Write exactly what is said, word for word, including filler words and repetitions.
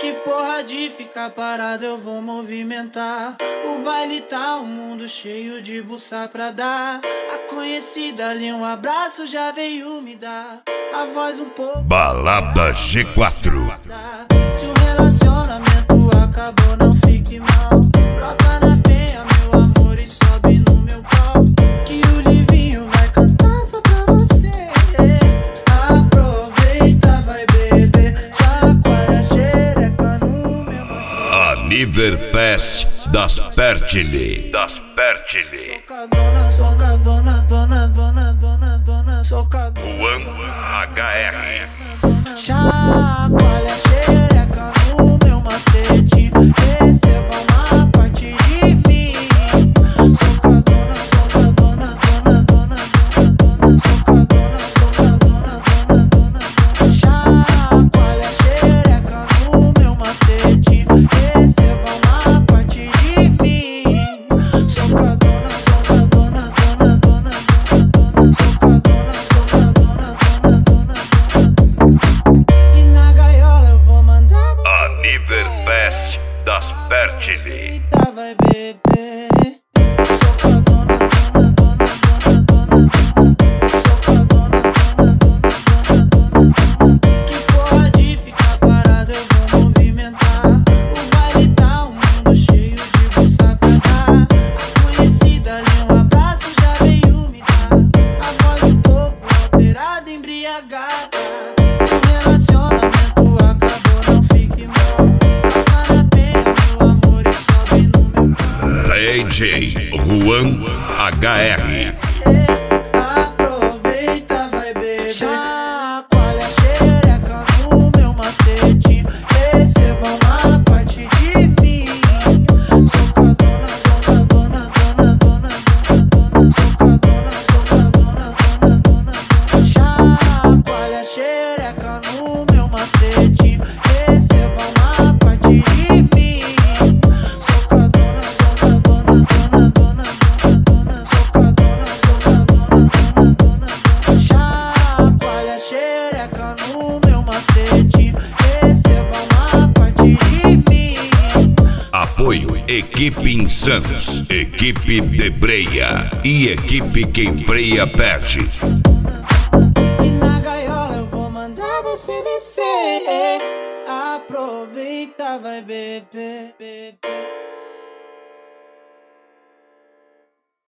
Que porra de ficar parado, eu vou movimentar. O baile tá um mundo cheio de buça pra dar. A conhecida ali, um abraço já veio me dar. A voz um pouco Balada G quatro. Se o relacionamento acabou, não fique mal. Brota na penha, meu amor, e sobe no meu pau. Que o Livinho vai cantar só pra você. Aproveita, vai beber, chacoalha a xereca no meu macio. Aniverfest das Pertile. Das Pertile. Socadona, socadona, dona, dona, dona, dona, socadona. Juan H R. Chacoalha a xereca no meu macete. Receba uma parte de mim. Socadona, socadona, dona, dona, dona, dona, socadona, socadona, dona, dona, dona. Chacoalha a xereca no meu macete. Receba uma parte de mim. Socadona, socadona, dona, dona, dona, dona, socadona, socadona, dona, dona, dona. E na gaiola eu vou mandar você Aniverfest das Pertile. Eita, vai beber. Socadona, dona, dona, dona, dona, dona. Socadona, dona, dona, dona, dona, dona. Que porra de ficar parado, eu vou movimentar. O baile tá um mundo cheio de buça pra dar. A conhecida ali, um abraço já veio me dar. A voz um pouco alterada, embriagada. Se o relacionamento acabou, não fique mal. Toca na penha, meu amor, e sobe no meu pau. D J Juan H R. Aproveita, vai beber. Chacoalha a xereca no meu macete. Receba uma parte de mim. Socadona, socadona, dona, dona, dona, dona. Socadona, socadona, dona, dona, dona. Chacoalha a xereca no meu macete. Receba uma parte de mim. Socadona, socadona, dona, dona, dona, dona. Socadona, socadona, dona, dona, dona. Chacoalha a xereca no meu macete. Receba uma parte de mim. Apoio Equipe Insanos, Equipe Debreia e Equipe Quem Freia Perde. E na gaiola eu vou mandar você descer. Aproveita, vai beber, beber.